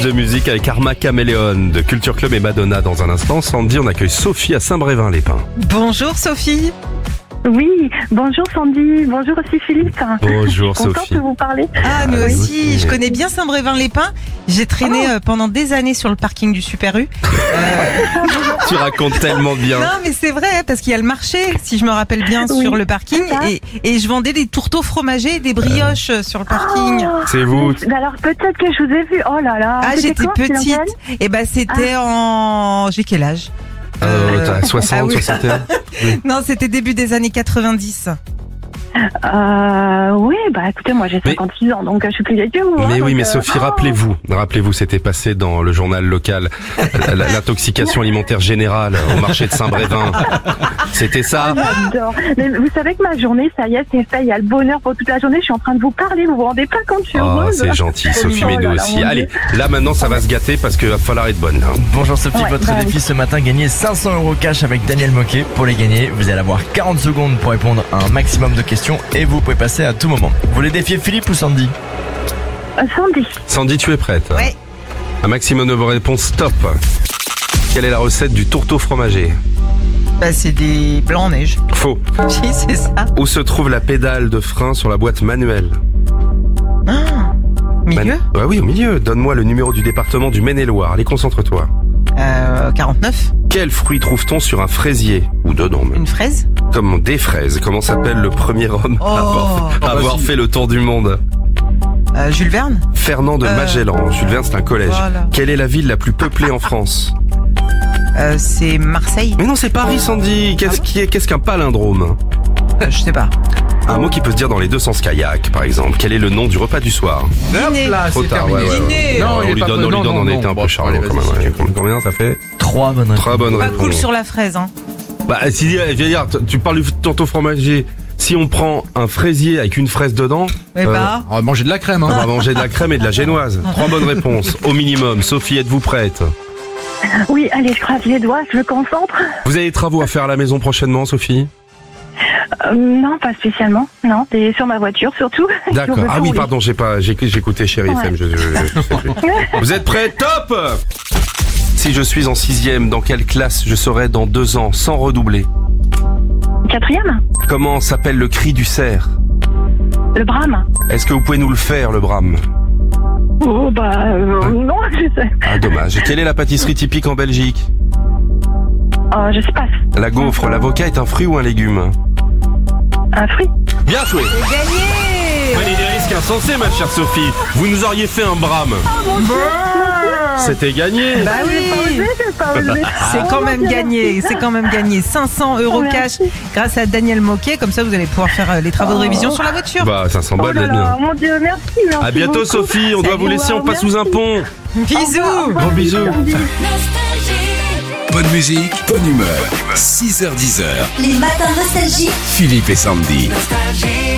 de musique avec Arma Caméléon de Culture Club et Madonna dans un instant. Sandy, on accueille Sophie à Saint-Brévin-les-Pins. Bonjour Sophie. Oui, bonjour Sandy, bonjour aussi Philippe. Bonjour Contente Sophie. de vous parler. Ah, nous oui. aussi, je connais bien Saint-Brévin-les-Pins. J'ai traîné pendant des années sur le parking du Super U. Tu racontes tellement bien. Non, mais c'est vrai, parce qu'il y a le marché, si je me rappelle bien, Oui, sur le parking. c'est ça. Et je vendais des tourteaux fromagés et des brioches sur le parking. C'est vous. Alors peut-être que je vous ai vu. Oh là là. Ah, C'était j'étais quand, c'était dans petite. quelle Et ben, c'était en... J'ai quel âge? T'as 60, ah oui. 61. Non, c'était début des années 90. Oui, bah écoutez, moi j'ai 56 ans, donc je suis plus vieille que vous. Mais oui, donc, mais Sophie, rappelez-vous, c'était passé dans le journal local, l'intoxication alimentaire générale au marché de Saint-Brévin. C'était ça. J'adore. Mais vous savez que ma journée, ça y est, c'est fait. Il y a le bonheur pour toute la journée. Je suis en train de vous parler. Vous vous rendez pas compte, je suis Oh, heureuse. c'est gentil, Sophie, mais Oh nous là là, aussi. mon Allez, Dieu. là maintenant, ça va se gâter parce qu'il va falloir être bonne. Hein. Bonjour Sophie, Ouais, votre bah défi oui. ce matin, gagner 500 € cash avec Daniel Moquet. Pour les gagner, vous allez avoir 40 secondes pour répondre à un maximum de questions et vous pouvez passer à tout moment. Vous voulez défier Philippe ou Sandy? Sandy. Sandy, tu es prête? Ouais. Un maximum de vos réponses, stop. Quelle est la recette du tourteau fromager? Bah, c'est des blancs en neige. Faux. Si, c'est ça. Où se trouve la pédale de frein sur la boîte manuelle? Milieu? Bah oui, au milieu. Donne-moi le numéro du département du Maine-et-Loire. Allez, concentre-toi. 49. Quel fruit trouve-t-on sur un fraisier? Ou dedans même. Une fraise? Comme des fraises. Comment s'appelle le premier homme à avoir fait le tour du monde? Jules Verne? Fernand de Magellan. Jules Verne, c'est un collège. Voilà. Quelle est la ville la plus peuplée en France? C'est Marseille? Mais non, c'est Paris, Sandy. Qu'est-ce qu'un palindrome? Je sais pas. Un mot qui peut se dire dans les deux sens, kayak, par exemple. Quel est le nom du repas du soir? Dîner. Trop tard, ouais. Dîner. Non, on il est lui pas donne, bon. on a été un peu charmant quand même. Ouais. Combien ça fait? 3 bonnes réponses. 3 bonnes Pas réponses. cool sur la fraise, hein. Bah, si, je veux dire, tu parles du tourteau fromager. Si on prend un fraisier avec une fraise dedans, Eh bah. On va manger de la crème, on hein. va manger de la crème et de la génoise. 3 bonnes réponses, au minimum. Sophie, êtes-vous prête? Oui, allez, je croise les doigts, je me concentre. Vous avez des travaux à faire à la maison prochainement, Sophie? Non, pas spécialement. Non, c'est sur ma voiture surtout. D'accord. Sur le Ah tour, oui, pardon, j'ai écouté Chéri Ouais. FM. Je sais plus. Vous êtes prêts? Top! Si je suis en 6e, dans quelle classe je serai dans 2 ans, sans redoubler? 4e, Comment s'appelle le cri du cerf? le brame. Est-ce que vous pouvez nous le faire, le brame? Oh, bah, non, je sais. Ah, dommage. Quelle est la pâtisserie typique en Belgique? Je sais pas. La gaufre, l'avocat est un fruit ou un légume? Un fruit. Bien joué! Gagné! Prenez des risques insensés, ma chère Sophie. Vous nous auriez fait un brame. C'était gagné. Bah oui! J'ai pas osé. C'est quand même gagné, c'est quand même gagné. 500 € cash Merci. grâce à Daniel Moquet, comme ça vous allez pouvoir faire les travaux de révision sur la voiture. Bah, 500 Oh balles, là d'être là, bien. mon Dieu, merci. À bientôt, beaucoup. Sophie. On doit vous laisser, on passe sous un pont. Bisous! Gros bisous. Bonne musique, bonne humeur. 6h-10h, Les matins nostalgiques. Philippe et Sandy. Nostalgie.